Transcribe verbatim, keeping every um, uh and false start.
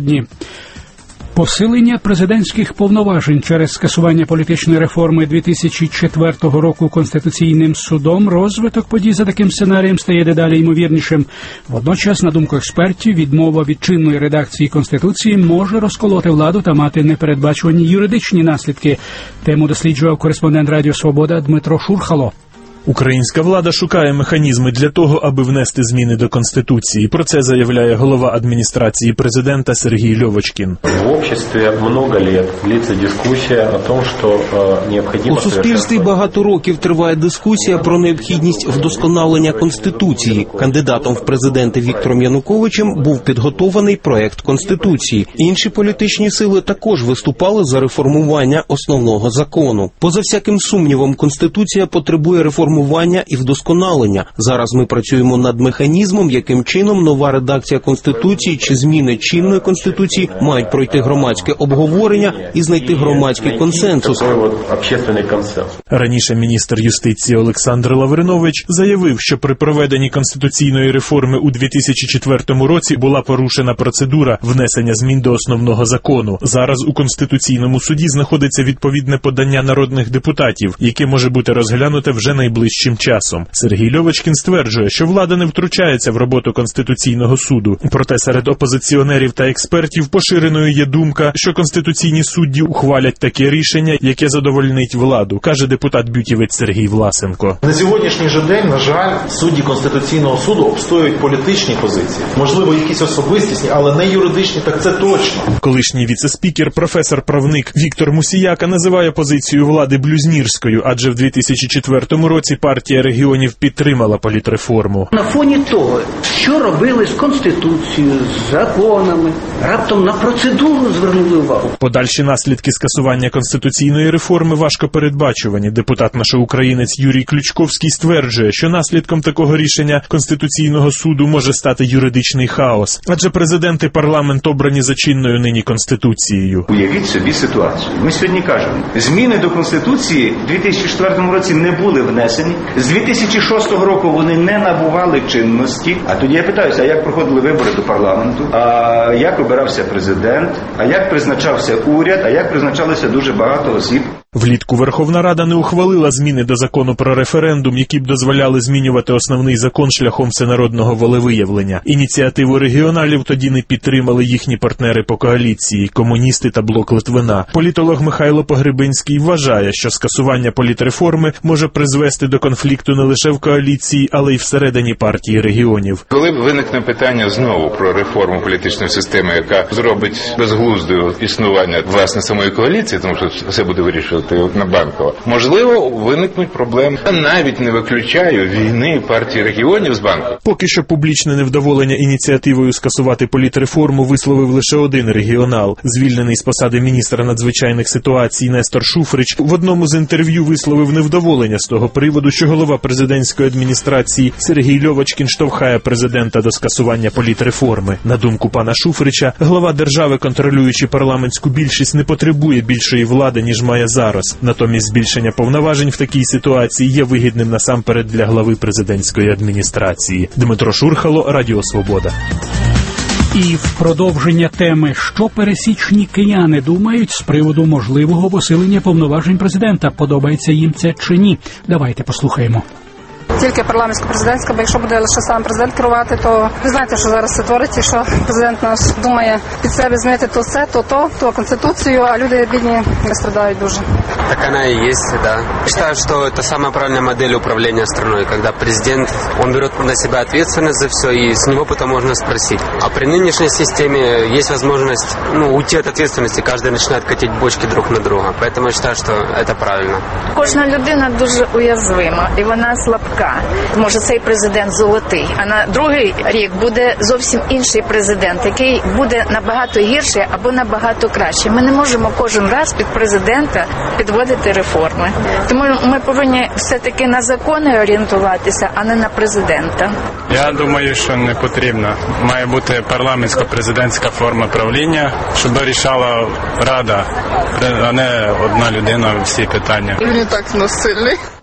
сьогодні. Посилення президентських повноважень через скасування політичної реформи дві тисячі четвертого року Конституційним судом, розвиток подій за таким сценарієм стає дедалі ймовірнішим. Водночас, на думку експертів, відмова від чинної редакції Конституції може розколоти владу та мати непередбачувані юридичні наслідки. Тему досліджував кореспондент Радіо Свобода Дмитро Шурхало. Українська влада шукає механізми для того, аби внести зміни до Конституції. Про це заявляє голова адміністрації президента Сергій Льовочкін. В обществі много лет длиться дискусія о том, що необхідно... У суспільстві багато років триває дискусія про необхідність вдосконалення Конституції. Кандидатом в президенти Віктором Януковичем був підготований проект Конституції. Інші політичні сили також виступали за реформування основного закону. Поза всяким сумнівом, Конституція потребує реформування і вдосконалення. Зараз ми працюємо над механізмом, яким чином нова редакція Конституції чи зміни чинної Конституції мають пройти громадське обговорення і знайти громадський консенсус. Раніше міністр юстиції Олександр Лавринович заявив, що при проведенні конституційної реформи у дві тисячі четвертому році була порушена процедура внесення змін до основного закону. Зараз у Конституційному суді знаходиться відповідне подання народних депутатів, яке може бути розглянуте вже найближчим часом. Сергій Льовочкін стверджує, що влада не втручається в роботу Конституційного суду. Проте серед опозиціонерів та експертів поширеною є думка, що конституційні судді ухвалять таке рішення, яке задовольнить владу, каже депутат-бютівець Сергій Власенко. На сьогоднішній же день, на жаль, судді Конституційного суду обстоюють політичні позиції. Можливо, якісь особистісні, але не юридичні, так це точно. Колишній віце-спікер, професор-правник Віктор Мусіяка називає позицію влади блюзнірською, адже в дві тисячі четвертому році партія регіонів підтримала політреформу. На фоні того, що робили з Конституцією, з законами, раптом на процедуру звернули увагу. Подальші наслідки скасування конституційної реформи важко передбачувані. Депутат-нашоукраїнець Юрій Ключковський стверджує, що наслідком такого рішення Конституційного суду може стати юридичний хаос, адже президент і парламент обрані за чинною нині Конституцією. Уявіть собі ситуацію. Ми сьогодні кажемо, зміни до Конституції в дві тисячі четвертому році не були внесені. З дві тисячі шостого року вони не набували чинності. А тоді я питаюся, а як проходили вибори до парламенту? А як обирався президент? А як призначався уряд? А як призначалося дуже багато осіб? Влітку Верховна Рада не ухвалила зміни до закону про референдум, які б дозволяли змінювати основний закон шляхом всенародного волевиявлення. Ініціативу регіоналів тоді не підтримали їхні партнери по коаліції – комуністи та блок Литвина. Політолог Михайло Погребинський вважає, що скасування політреформи може призвести до конфлікту не лише в коаліції, але й всередині партії регіонів. Коли виникне питання знову про реформу політичної системи, яка зробить безглуздою існування власне самої коаліції, тому що все буде вирішувати на Банкова, можливо, виникнуть проблеми. Я навіть не виключаю війни партії регіонів з Банковим. Поки що публічне невдоволення ініціативою скасувати політреформу висловив лише один регіонал. Звільнений з посади міністра надзвичайних ситуацій Нестор Шуфрич в одному з інтерв'ю висловив невдоволення з того приводу, що голова президентської адміністрації Сергій Льовочкін штовхає президента до скасування політреформи. На думку пана Шуфрича, глава держави, контролюючи парламентську більшість, не потребує більшої влади, ніж має зараз. Натомість збільшення повноважень в такій ситуації є вигідним насамперед для глави президентської адміністрації. Дмитро Шурхало, Радіо Свобода. І в продовження теми, що пересічні кияни думають з приводу можливого посилення повноважень президента, подобається їм це чи ні. Давайте послухаємо. Тільки парламентсько-президентська, бо якщо буде лише сам президент керувати, то ви знаєте, що зараз це твориться, що президент наш думає під себе змінити то це, то то, то Конституцію, а люди бідні страдають дуже. Так она и есть, да. Считаю, что это самая правильная модель управления страной, когда президент, он берет на себя ответственность за все, и с него потом можно спросить. А при нынешней системе есть возможность, ну, уйти от ответственности, каждый начинает катить бочки друг на друга. Поэтому я считаю, что это правильно. Кожна людина дуже уязвима, і вона слабка. Може, цей президент золотий, а на другий рік буде зовсім інший президент, який буде набагато гірший або набагато краще. Ми не можемо кожен раз під президента підводити реформи. Тому ми повинні все-таки на закони орієнтуватися, а не на президента. Я думаю, що не потрібно. Має бути парламентсько-президентська форма правління, щоб рішала Рада, а не одна людина всі питання. Він і так в нас сильний.